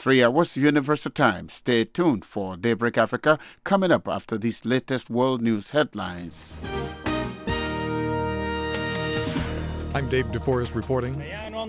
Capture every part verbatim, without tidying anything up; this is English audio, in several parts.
Three hours Universal Time. Stay tuned for Daybreak Africa coming up after these latest world news headlines. I'm Dave DeForest reporting.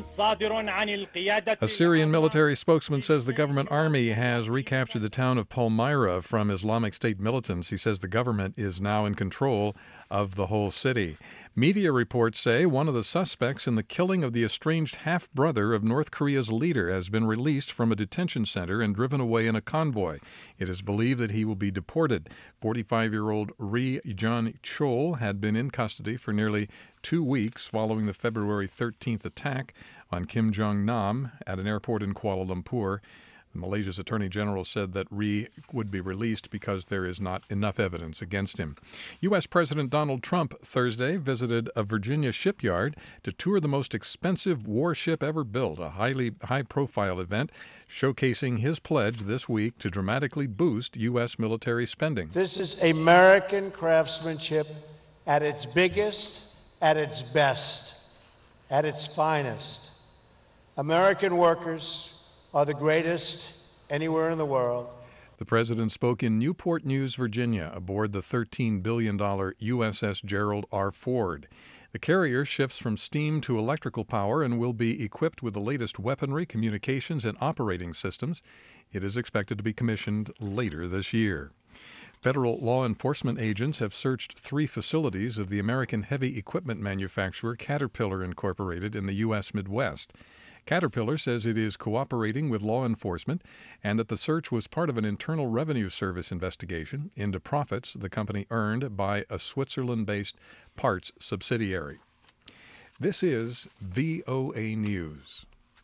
A Syrian military spokesman says the government army has recaptured the town of Palmyra from Islamic State militants. He says the government is now in control of the whole city. Media reports say one of the suspects in the killing of the estranged half-brother of North Korea's leader has been released from a detention center and driven away in a convoy. It is believed that he will be deported. forty-five-year-old Ri Jong-chol had been in custody for nearly two weeks following the February thirteenth attack on Kim Jong-nam at an airport in Kuala Lumpur. Malaysia's Attorney General said that Ri would be released because there is not enough evidence against him. U S. President Donald Trump Thursday visited a Virginia shipyard to tour the most expensive warship ever built, a highly high-profile event showcasing his pledge this week to dramatically boost U S military spending. This is American craftsmanship at its biggest, at its best, at its finest. American workers are the greatest anywhere in the world. The president spoke in Newport News, Virginia, aboard the thirteen billion dollars U S S Gerald R. Ford. The carrier shifts from steam to electrical power and will be equipped with the latest weaponry, communications, and operating systems. It is expected to be commissioned later this year. Federal law enforcement agents have searched three facilities of the American heavy equipment manufacturer Caterpillar Incorporated in the U S. Midwest. Caterpillar says it is cooperating with law enforcement and that the search was part of an Internal Revenue Service investigation into profits the company earned by a Switzerland-based parts subsidiary. This is V O A News.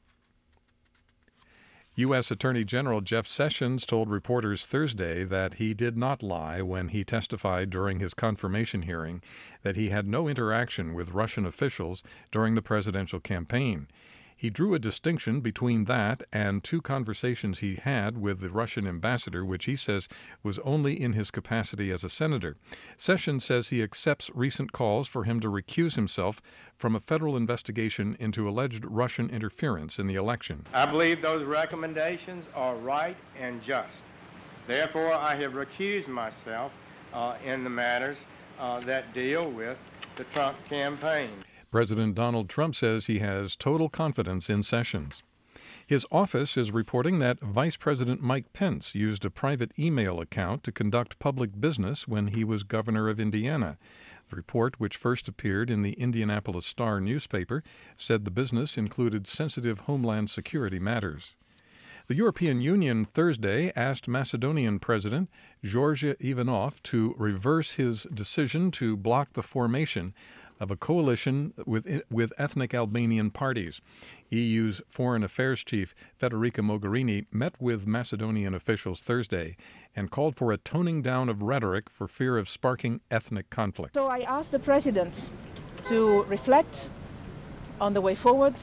U S. Attorney General Jeff Sessions told reporters Thursday that he did not lie when he testified during his confirmation hearing that he had no interaction with Russian officials during the presidential campaign. He drew a distinction between that and two conversations he had with the Russian ambassador, which he says was only in his capacity as a senator. Sessions says he accepts recent calls for him to recuse himself from a federal investigation into alleged Russian interference in the election. I believe those recommendations are right and just. Therefore, I have recused myself uh, in the matters uh, that deal with the Trump campaign. President Donald Trump says he has total confidence in Sessions. His office is reporting that Vice President Mike Pence used a private email account to conduct public business when he was governor of Indiana. The report, which first appeared in the Indianapolis Star newspaper, said the business included sensitive homeland security matters. The European Union Thursday asked Macedonian President George Ivanov to reverse his decision to block the formation of a coalition with with ethnic Albanian parties. E U's Foreign Affairs Chief Federica Mogherini met with Macedonian officials Thursday and called for a toning down of rhetoric for fear of sparking ethnic conflict. So I asked the President to reflect on the way forward,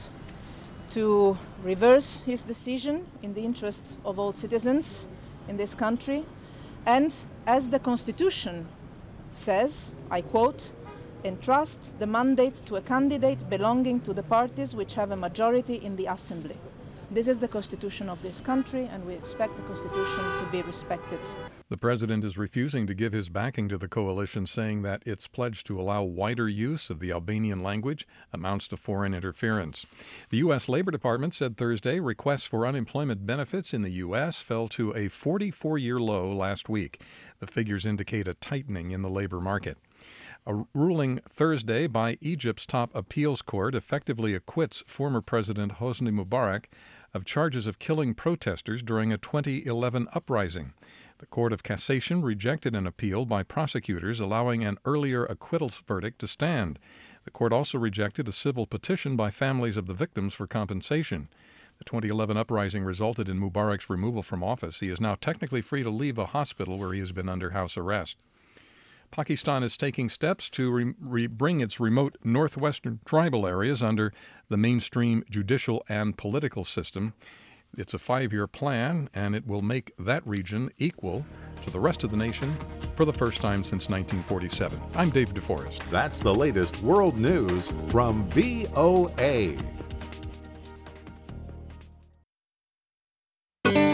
to reverse his decision in the interest of all citizens in this country, and as the Constitution says, I quote, entrust the mandate to a candidate belonging to the parties which have a majority in the Assembly. This is the Constitution of this country, and we expect the Constitution to be respected. The president is refusing to give his backing to the coalition, saying that its pledge to allow wider use of the Albanian language amounts to foreign interference. The U S. Labor Department said Thursday requests for unemployment benefits in the U S fell to a forty-four-year low last week. The figures indicate a tightening in the labor market. A ruling Thursday by Egypt's top appeals court effectively acquits former President Hosni Mubarak of charges of killing protesters during a twenty eleven uprising. The Court of Cassation rejected an appeal by prosecutors allowing an earlier acquittal verdict to stand. The court also rejected a civil petition by families of the victims for compensation. The twenty eleven uprising resulted in Mubarak's removal from office. He is now technically free to leave a hospital where he has been under house arrest. Pakistan is taking steps to re- re- bring its remote northwestern tribal areas under the mainstream judicial and political system. It's a five-year plan, and it will make that region equal to the rest of the nation for the first time since nineteen forty-seven. I'm Dave DeForest. That's the latest world news from V O A.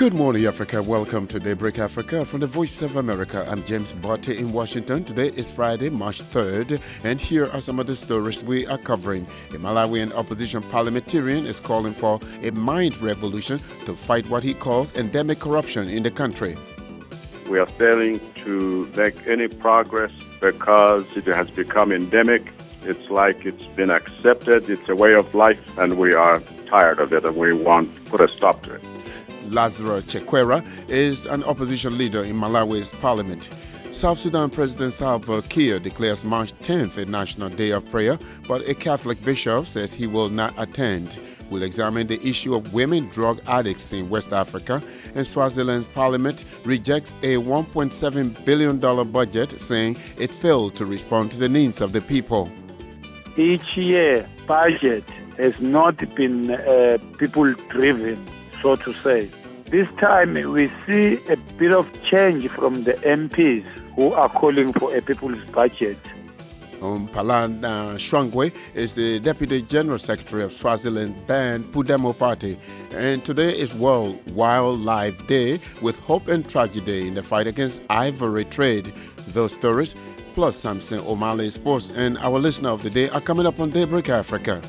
Good morning, Africa. Welcome to Daybreak Africa from the Voice of America. I'm James Botte in Washington. Today is Friday, March third, and here are some of the stories we are covering. A Malawian opposition parliamentarian is calling for a mind revolution to fight what he calls endemic corruption in the country. We are failing to make any progress because it has become endemic. It's like it's been accepted. It's a way of life, and we are tired of it, and we want to put a stop to it. Lazarus Chakwera is an opposition leader in Malawi's parliament. South Sudan President Salva Kiir declares March tenth a national day of prayer, but a Catholic bishop says he will not attend. We'll examine the issue of women drug addicts in West Africa, and Swaziland's parliament rejects a one point seven billion dollars budget, saying it failed to respond to the needs of the people. Each year, budget has not been uh, people-driven, so to say. This time we see a bit of change from the M Ps who are calling for a people's budget. Mphalana Shwangwe is the Deputy General Secretary of Swaziland band Pudemo Party, and today is World Wildlife Day with hope and tragedy in the fight against ivory trade. Those stories, plus Samson O'Malley Sports and our listener of the day are coming up on Daybreak Africa.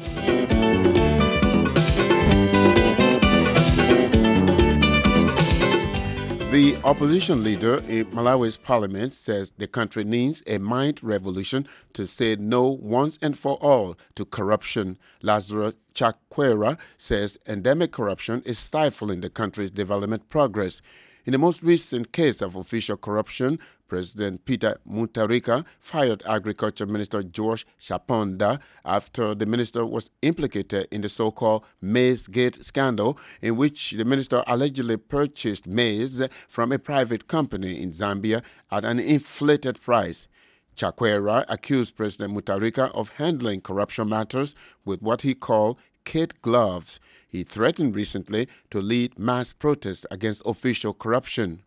The opposition leader in Malawi's parliament says the country needs a mind revolution to say no once and for all to corruption. Lazarus Chakwera says endemic corruption is stifling the country's development progress. In the most recent case of official corruption, President Peter Mutharika fired Agriculture Minister George Chaponda after the minister was implicated in the so-called Maize Gate scandal, in which the minister allegedly purchased maize from a private company in Zambia at an inflated price. Chakwera accused President Mutharika of handling corruption matters with what he called kid gloves. He threatened recently to lead mass protests against official corruption.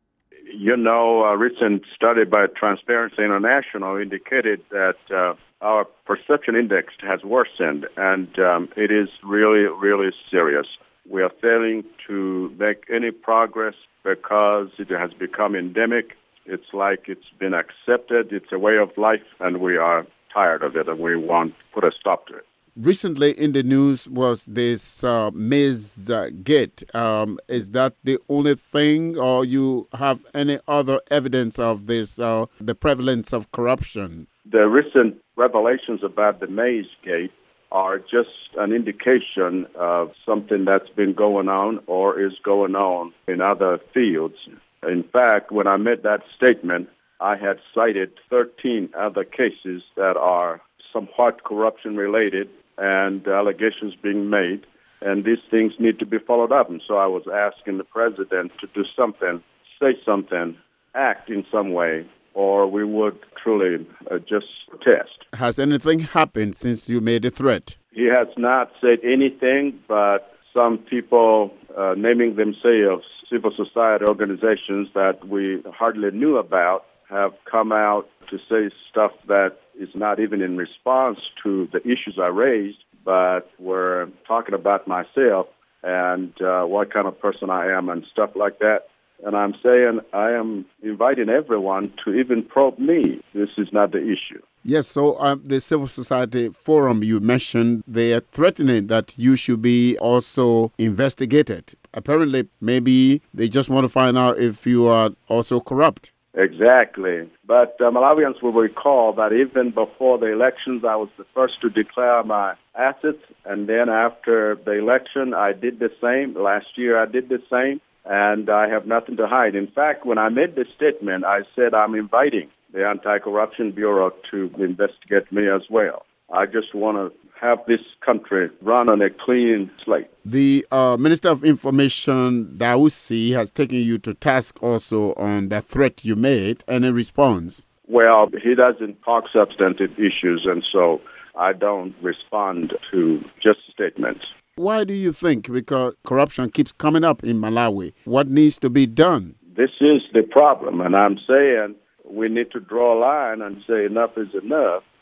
You know, a recent study by Transparency International indicated that uh, our perception index has worsened, and um, it is really, really serious. We are failing to make any progress because it has become endemic. It's like it's been accepted. It's a way of life, and we are tired of it, and we want to put a stop to it. Recently in the news was this uh, Maize uh, Gate. Um, is that the only thing, or you have any other evidence of this, uh, the prevalence of corruption? The recent revelations about the Maize Gate are just an indication of something that's been going on or is going on in other fields. In fact, when I made that statement, I had cited thirteen other cases that are somewhat corruption related and allegations being made, and these things need to be followed up. And so I was asking the president to do something, say something, act in some way, or we would truly uh, just protest. Has anything happened since you made the threat? He has not said anything, but some people uh, naming themselves civil society organizations that we hardly knew about have come out to say stuff that is not even in response to the issues I raised, but were talking about myself and uh, what kind of person I am and stuff like that. And I'm saying I am inviting everyone to even probe me. This is not the issue. Yes, so um, the Civil Society Forum you mentioned, they are threatening that you should be also investigated. Apparently, maybe they just want to find out if you are also corrupt. Exactly. But uh, Malawians will recall that even before the elections, I was the first to declare my assets. And then after the election, I did the same. Last year, I did the same. And I have nothing to hide. In fact, when I made this statement, I said I'm inviting the Anti-Corruption Bureau to investigate me as well. I just want to have this country run on a clean slate. The uh, Minister of Information, Dawusi, has taken you to task also on the threat you made. Any response? Well, he doesn't talk substantive issues, and so I don't respond to just statements. Why do you think? Because corruption keeps coming up in Malawi. What needs to be done? This is the problem, and I'm saying we need to draw a line and say enough is enough.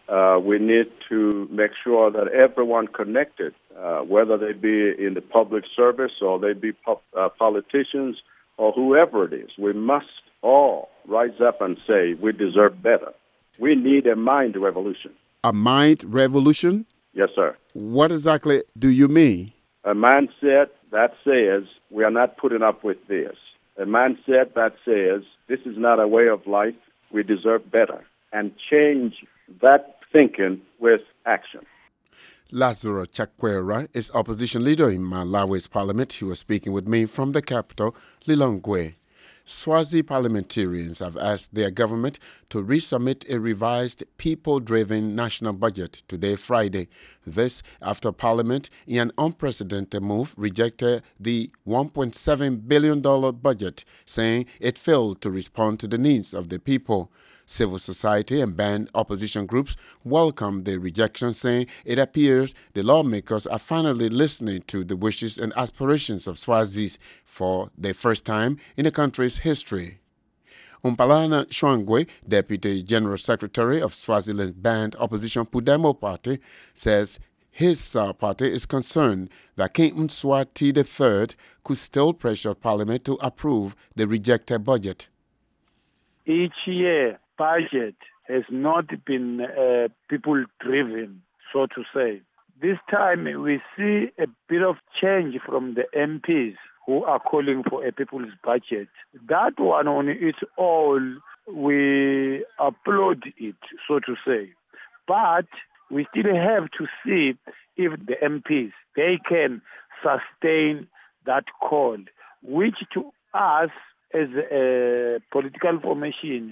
Uh, we need to make sure that everyone connected, uh, whether they be in the public service or they be po- uh, politicians or whoever it is, we must all rise up and say we deserve better. We need a mind revolution. A mind revolution? Yes, sir. What exactly do you mean? A mindset that says we are not putting up with this. A mindset that says this is not a way of life, we deserve better. And change that thinking with action. Lazarus Chakwera is opposition leader in Malawi's parliament. He was speaking with me from the capital, Lilongwe. Swazi parliamentarians have asked their government to resubmit a revised people-driven national budget today, Friday. This after Parliament, in an unprecedented move, rejected the one point seven billion dollars budget, saying it failed to respond to the needs of the people. Civil society and banned opposition groups welcomed the rejection, saying it appears the lawmakers are finally listening to the wishes and aspirations of Swazis for the first time in the country's history. Umpalana Shwangwe, Deputy General Secretary of Swaziland's banned opposition Pudemo Party, says his uh, party is concerned that King Mswati the third could still pressure Parliament to approve the rejected budget. Each year, budget has not been uh, people-driven, so to say. This time, we see a bit of change from the M Ps who are calling for a people's budget. That one on its own, we applaud it, so to say. But we still have to see if the M Ps, they can sustain that call, which to us as a political formation,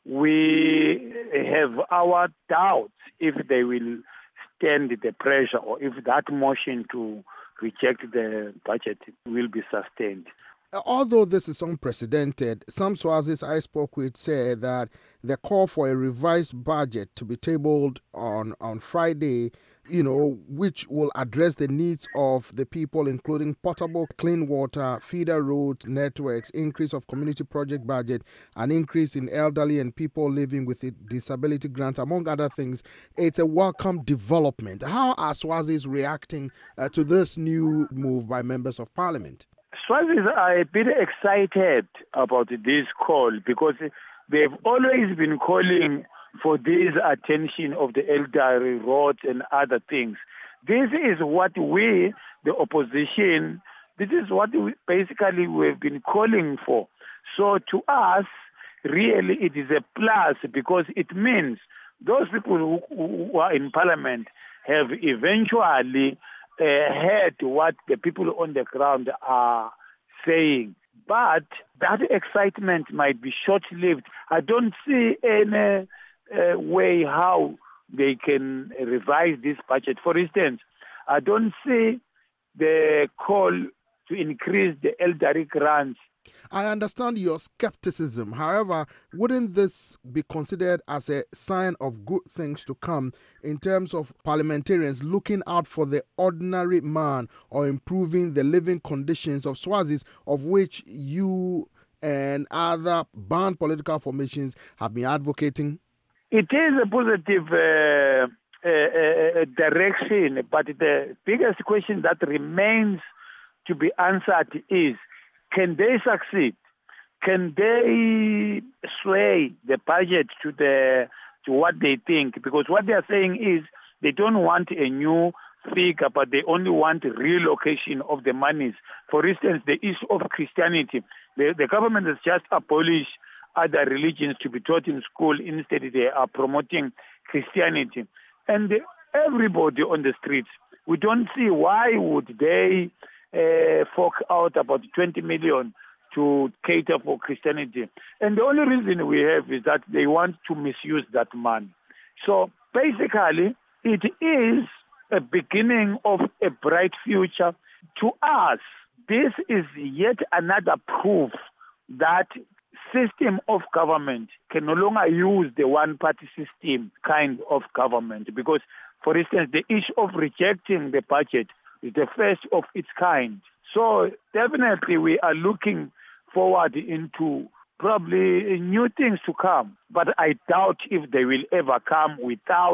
we have our doubts if they will stand the pressure or if that motion to reject the budget will be sustained. Although this is unprecedented, some Swazis I spoke with say that the call for a revised budget to be tabled on, on Friday, you know, which will address the needs of the people, including potable clean water, feeder road networks, increase of community project budget, an increase in elderly and people living with disability grants, among other things. It's a welcome development. How are Swazis reacting uh, to this new move by members of parliament? Swazis are a bit excited about this call because they've always been calling for this attention of the elderly roads and other things. This is what we, the opposition, this is what we, basically we've been calling for. So to us, really it is a plus because it means those people who, who are in parliament have eventually uh, heard what the people on the ground are saying. But that excitement might be short-lived. I don't see any uh, way how they can revise this budget. For instance, I don't see the call to increase the elderly grants. I understand your skepticism. However, wouldn't this be considered as a sign of good things to come in terms of parliamentarians looking out for the ordinary man or improving the living conditions of Swazis, of which you and other banned political formations have been advocating? It is a positive uh, uh, uh, direction, but the biggest question that remains to be answered is, can they succeed? Can they sway the budget to the to what they think? Because what they are saying is they don't want a new figure, but they only want relocation of the monies. For instance, the issue of Christianity. The, the government has just abolished other religions to be taught in school. Instead, they are promoting Christianity. And the, everybody on the streets, we don't see why would they Uh, fork out about twenty million to cater for Christianity. And the only reason we have is that they want to misuse that money. So basically, it is a beginning of a bright future. To us, this is yet another proof that system of government can no longer use the one-party system kind of government. Because, for instance, the issue of rejecting the budget is the first of its kind. So definitely we are looking forward into probably new things to come. But I doubt if they will ever come without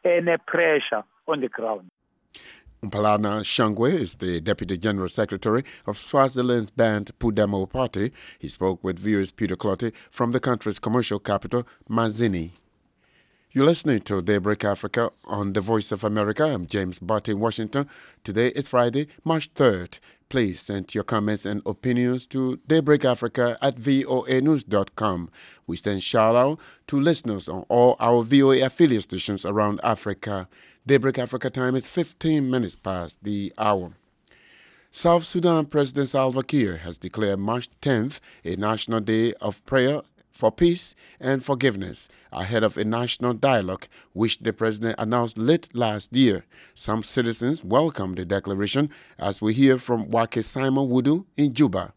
any pressure on the ground. Mphalana Shangwe is the Deputy General Secretary of Swaziland's banned Pudemo Party. He spoke with viewers Peter Clotty from the country's commercial capital, Mazini. You're listening to Daybreak Africa on the Voice of America. I'm James Butt in Washington. Today is Friday, March third. Please send your comments and opinions to daybreakafrica at voa news dot com. We send shout out to listeners on all our V O A affiliate stations around Africa. Daybreak Africa time is fifteen minutes past the hour. South Sudan President Salva Kiir has declared March tenth a national day of prayer for peace and forgiveness ahead of a national dialogue which the president announced late last year. Some citizens welcomed the declaration, as we hear from Wake Simon Wudu in Juba.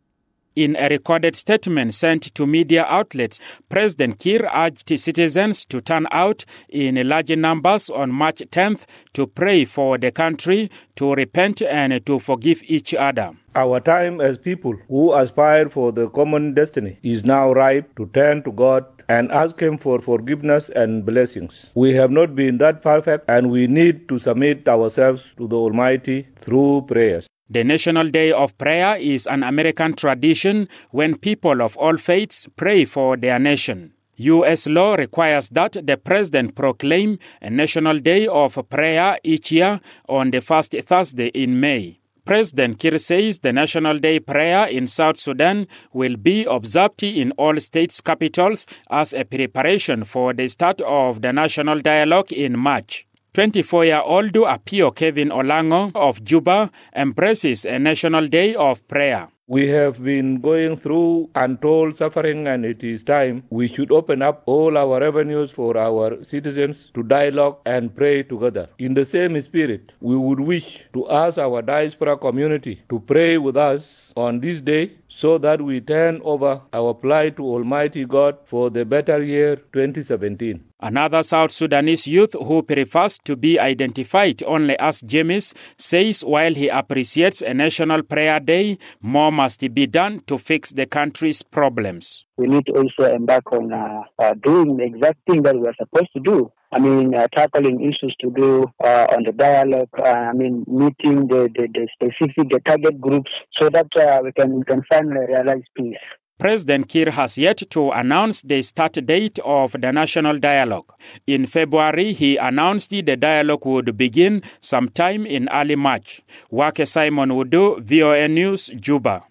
In a recorded statement sent to media outlets, President Kiir urged citizens to turn out in large numbers on March tenth to pray for the country, to repent and to forgive each other. Our time as people who aspire for the common destiny is now ripe to turn to God and ask Him for forgiveness and blessings. We have not been that perfect, and we need to submit ourselves to the Almighty through prayers. The National Day of Prayer is an American tradition when people of all faiths pray for their nation. U S law requires that the president proclaim a National Day of Prayer each year on the first Thursday in May. President Kiir says the National Day prayer in South Sudan will be observed in all states' capitals as a preparation for the start of the national dialogue in March. twenty-four-year-old Apio Kevin Olango of Juba embraces a National Day of Prayer. We have been going through untold suffering, and it is time we should open up all our avenues for our citizens to dialogue and pray together. In the same spirit, we would wish to ask our diaspora community to pray with us on this day so that we turn over our plight to Almighty God for the better year twenty seventeen. Another South Sudanese youth who prefers to be identified only as James says while he appreciates a National Prayer Day, more must be done to fix the country's problems. We need to also embark on uh, uh, doing the exact thing that we are supposed to do. I mean, uh, tackling issues to do uh, on the dialogue, uh, I mean, meeting the, the, the specific, the target groups so that uh, we can we can finally realize peace. President Kiir has yet to announce the start date of the national dialogue. In February, he announced the dialogue would begin sometime in early March. Wake Simon Wudu, V O A News, Juba.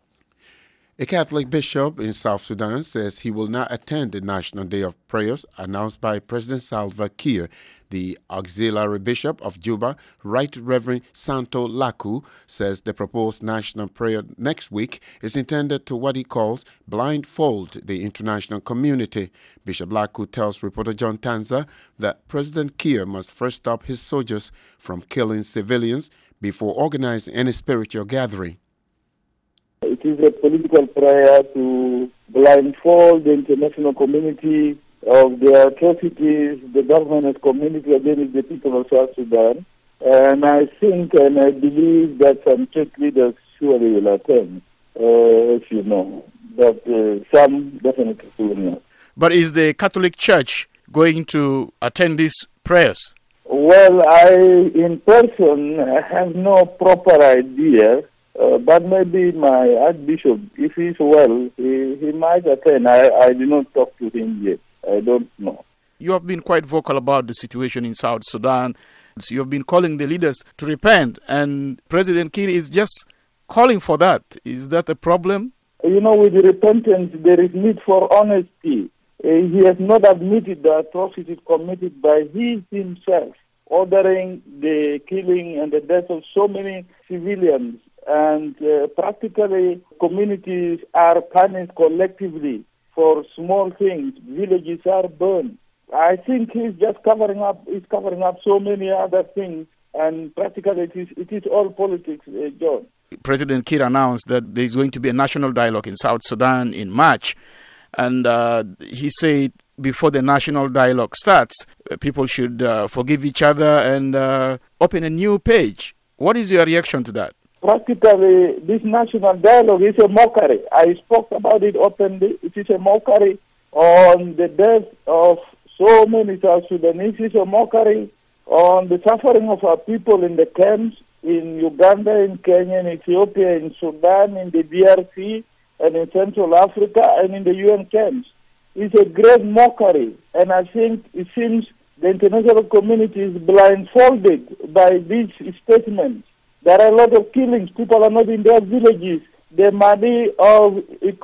A Catholic bishop in South Sudan says he will not attend the National Day of Prayers announced by President Salva Kiir. The auxiliary bishop of Juba, Right Reverend Santo Laku, says the proposed national prayer next week is intended to what he calls blindfold the international community. Bishop Laku tells reporter John Tanza that President Kiir must first stop his soldiers from killing civilians before organizing any spiritual gathering. It is a political prayer to blindfold the international community of the atrocities the government has committed against the people of South Sudan. And I think and I believe that some church leaders surely will attend, uh, as you know, but uh, some definitely will not. But is the Catholic Church going to attend these prayers? Well, I, in person, have no proper idea. Uh, but maybe my Archbishop, if he's well, he, he might attend. I, I did not talk to him yet. I don't know. You have been quite vocal about the situation in South Sudan. So you have been calling the leaders to repent, and President Kiir is just calling for that. Is that a problem? You know, with repentance, there is need for honesty. Uh, he has not admitted the atrocities committed by he himself, ordering the killing and the death of so many civilians. And uh, practically communities are punished collectively for small things. Villages are burned. I think he's just covering up. He's covering up so many other things, and practically it is it is all politics, uh, John. President Kiir announced that there is going to be a national dialogue in South Sudan in March, and uh, he said before the national dialogue starts, uh, people should uh, forgive each other and uh, open a new page. What is your reaction to that? Practically, this national dialogue is a mockery. I spoke about it openly. It is a mockery on the death of so many South Sudanese. It's a mockery on the suffering of our people in the camps in Uganda, in Kenya, in Ethiopia, in Sudan, in the D R C, and in Central Africa, and in the U N camps. It's a great mockery, and I think it seems the international community is blindfolded by these statements. There are a lot of killings. People are not in their villages. The Mali of,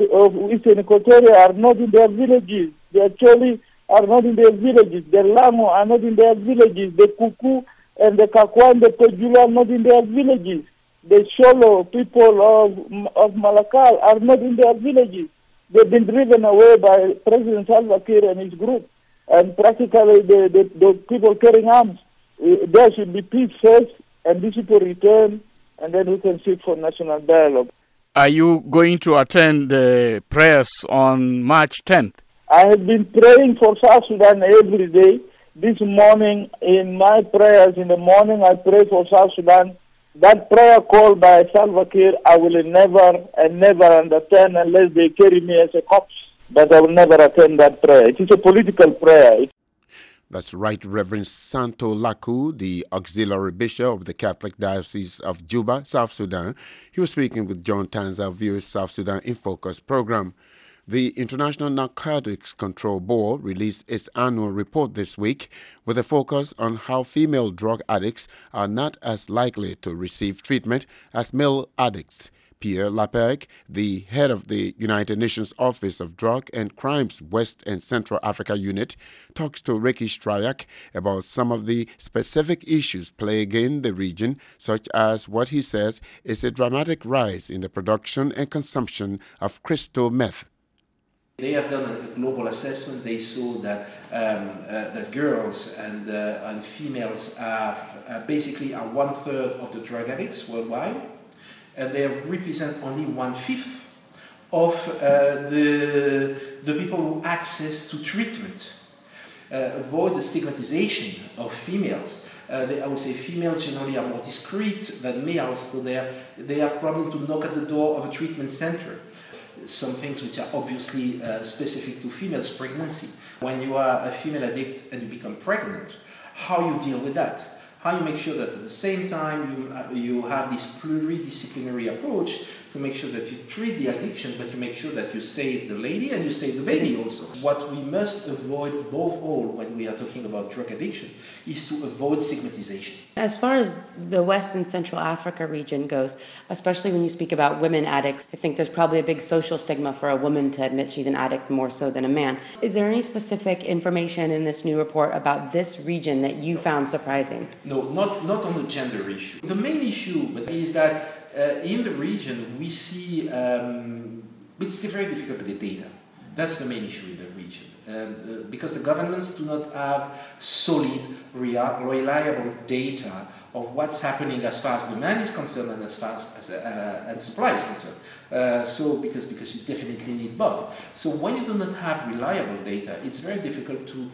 of Eastern Equatoria are not in their villages. The Acholi are not in their villages. The Lamo are not in their villages. The Kuku and the Kakwa and the Pejula are not in their villages. The Sholo people of, of Malakal are not in their villages. They've been driven away by President Salva Kiir and his group. And practically the, the, the people carrying arms. Uh, there should be peace first, and these people return, and then we can seek for national dialogue. Are you going to attend the prayers on March tenth? I have been praying for South Sudan every day. This morning, in my prayers in the morning, I pray for South Sudan. That prayer called by Salva Kiir, I will never and never understand unless they carry me as a corpse. But I will never attend that prayer. It is a political prayer. That's Right Reverend Santo Laku, the auxiliary bishop of the Catholic Diocese of Juba, South Sudan. He was speaking with John Tanza, View's South Sudan in Focus program. The International Narcotics Control Board released its annual report this week with a focus on how female drug addicts are not as likely to receive treatment as male addicts. Pierre Lapergue, the head of the United Nations Office of Drug and Crimes West and Central Africa Unit, talks to Ricky Stryak about some of the specific issues plaguing the region, such as what he says is a dramatic rise in the production and consumption of crystal meth. They have done a global assessment. They saw that um, uh, that girls and uh, and females are uh, basically are one third of the drug addicts worldwide, and they represent only one fifth of uh, the the people who access to treatment. Uh, avoid the stigmatization of females. Uh, they, I would say females generally are more discreet than males, so they are, they have problem to knock at the door of a treatment center. Some things which are obviously uh, specific to females, pregnancy. When you are a female addict and you become pregnant, how you deal with that? How you make sure that at the same time you, uh, you have this pluridisciplinary approach to make sure that you treat the addiction, but you make sure that you save the lady and you save the baby also. What we must avoid above all when we are talking about drug addiction is to avoid stigmatization. As far as the West and Central Africa region goes, especially when you speak about women addicts, I think there's probably a big social stigma for a woman to admit she's an addict more so than a man. Is there any specific information in this new report about this region that you found surprising? No, not, not on the gender issue. The main issue is that uh, in the region we see, um, it's very difficult to get data. That's the main issue in the region. Um, uh, because the governments do not have solid, rea- reliable data of what's happening as far as demand is concerned and as far as uh, and supply is concerned. Uh, so because because you definitely need both. So when you do not have reliable data, it's very difficult to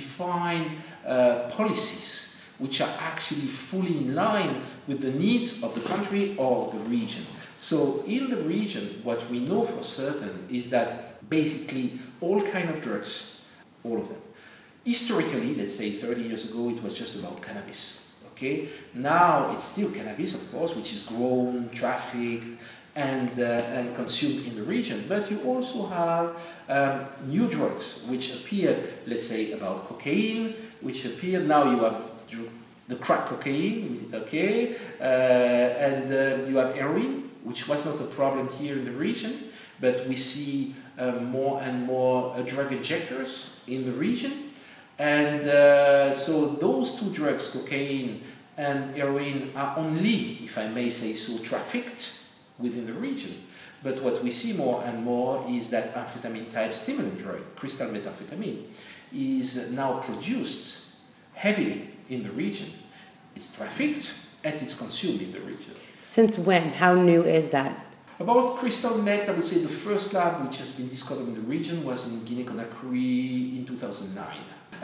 define uh, policies which are actually fully in line with the needs of the country or the region. So in the region, what we know for certain is that basically all kind of drugs, all of them. Historically, let's say thirty years ago, it was just about cannabis. Okay, now it's still cannabis, of course, which is grown, trafficked, and uh, and consumed in the region. But you also have um, new drugs which appear, let's say about cocaine, which appear now. You have the crack cocaine, okay, uh, and uh, you have heroin, which was not a problem here in the region, but we see uh, more and more uh, drug injectors in the region. And uh, so those two drugs, cocaine and heroin, are only, if I may say so, trafficked within the region. But what we see more and more is that amphetamine type stimulant drug, crystal methamphetamine, is now produced heavily in the region. It's trafficked and it's consumed in the region. Since when? How new is that? About crystal meth, I would say the first lab which has been discovered in the region was in Guinea-Conakry in two thousand nine.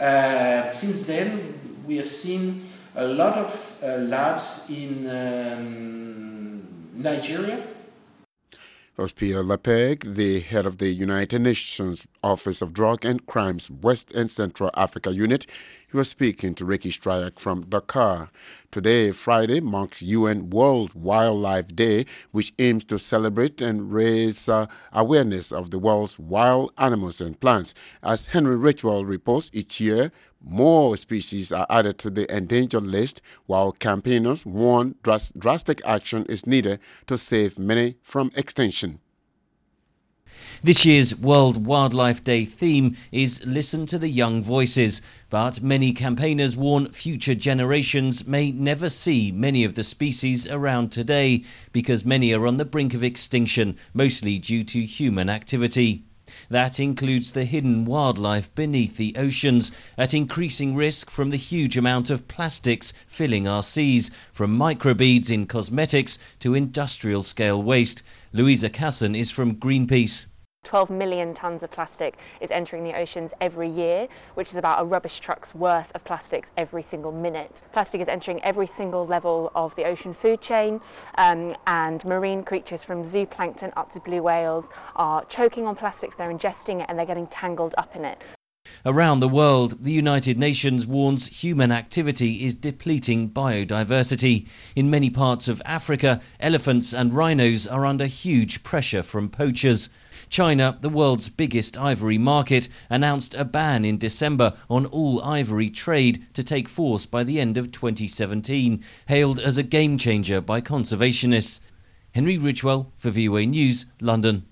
Uh, since then, we have seen a lot of uh, labs in um, Nigeria. was Pierre Lepeg, the head of the United Nations Office of Drug and Crimes West and Central Africa Unit. He was speaking to Ricky Stryak from Dakar. Today, Friday, marks U N World Wildlife Day, which aims to celebrate and raise uh, awareness of the world's wild animals and plants. As Henry Richwell reports, each year, more species are added to the endangered list, while campaigners warn dras- drastic action is needed to save many from extinction. This year's World Wildlife Day theme is Listen to the Young Voices, but many campaigners warn future generations may never see many of the species around today because many are on the brink of extinction, mostly due to human activity. That includes the hidden wildlife beneath the oceans, at increasing risk from the huge amount of plastics filling our seas, from microbeads in cosmetics to industrial-scale waste. Louisa Casson is from Greenpeace. twelve million tonnes of plastic is entering the oceans every year, which is about a rubbish truck's worth of plastics every single minute. Plastic is entering every single level of the ocean food chain, um, and marine creatures from zooplankton up to blue whales are choking on plastics, they're ingesting it and they're getting tangled up in it. Around the world, the United Nations warns human activity is depleting biodiversity. In many parts of Africa, elephants and rhinos are under huge pressure from poachers. China, the world's biggest ivory market, announced a ban in December on all ivory trade to take force by the end of twenty seventeen, hailed as a game changer by conservationists. Henry Richwell for V O A News, London.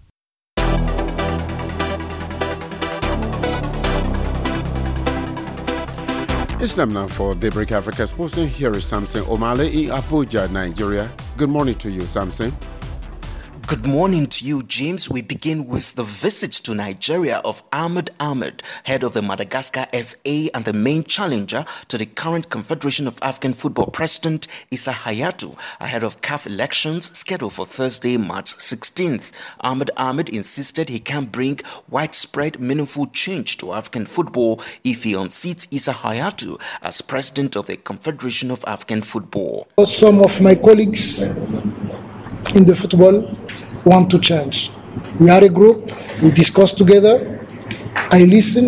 It's time now for Daybreak Africa Sports, and here is Samson Omale in Abuja, Nigeria. Good morning to you, Samson. Good morning to you, James. We begin with the visit to Nigeria of Ahmed Ahmed, head of the Madagascar F A and the main challenger to the current Confederation of African Football President Issa Hayatou, ahead of C A F elections scheduled for Thursday, March sixteenth. Ahmed Ahmed insisted he can bring widespread, meaningful change to African football if he unseats Issa Hayatou as president of the Confederation of African Football. Some of my colleagues in the football want to change. We are a group, we discuss together, I listen,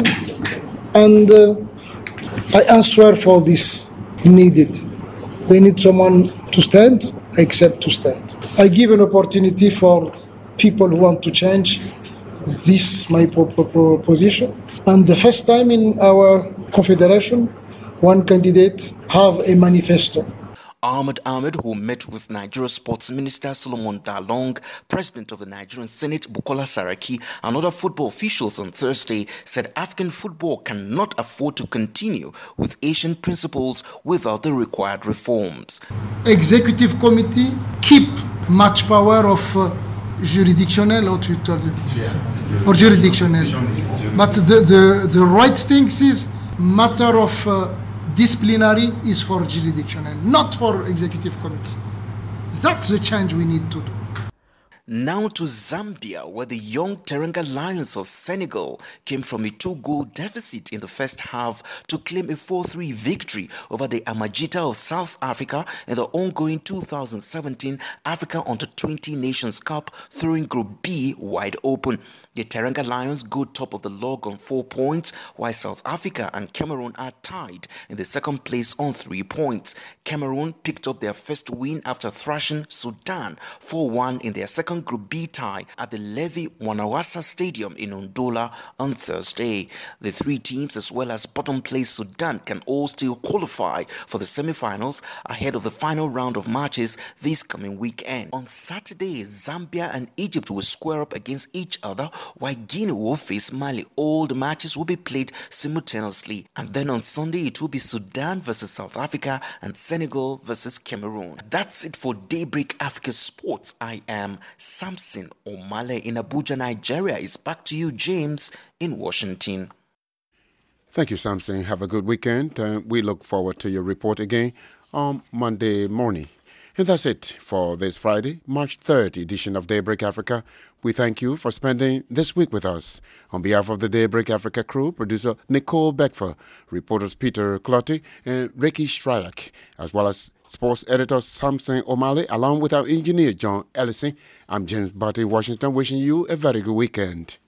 and uh, I answer for this needed. They need someone to stand, I accept to stand. I give an opportunity for people who want to change this my position. And the first time in our confederation, one candidate have a manifesto. Ahmed Ahmed, who met with Nigeria Sports Minister Solomon Dalong, President of the Nigerian Senate Bukola Saraki, and other football officials on Thursday, said African football cannot afford to continue with Asian principles without the required reforms. Executive committee keep much power of uh, jurisdictional or, or jurisdictional, but the, the, the right thing is matter of uh, disciplinary is for jurisdictional, not for executive committee. That's the change we need to do. Now to Zambia, where the young Teranga Lions of Senegal came from a two-goal deficit in the first half to claim a four three victory over the Amajita of South Africa in the ongoing two thousand seventeen Africa Under twenty Nations Cup, throwing Group B wide open. The Teranga Lions go top of the log on four points, while South Africa and Cameroon are tied in the second place on three points. Cameroon picked up their first win after thrashing Sudan four one in their second Group B tie at the Levi Wanawasa Stadium in Ndola on Thursday. The three teams, as well as bottom place Sudan, can all still qualify for the semi-finals ahead of the final round of matches this coming weekend. On Saturday, Zambia and Egypt will square up against each other, while Guinea will face Mali. All the matches will be played simultaneously. And then on Sunday, it will be Sudan versus South Africa and Senegal versus Cameroon. That's it for Daybreak Africa Sports. I am Samson Omale in Abuja, Nigeria. Is back to you, James, in Washington. Thank you, Samson. Have a good weekend. Uh, we look forward to your report again on Monday morning. And that's it for this Friday, March third edition of Daybreak Africa. We thank you for spending this week with us. On behalf of the Daybreak Africa crew, producer Nicole Beckfer, reporters Peter Clotty and Ricky Shryak, as well as sports editor Samson O'Malley, along with our engineer John Ellison, I'm James Barty, Washington, wishing you a very good weekend.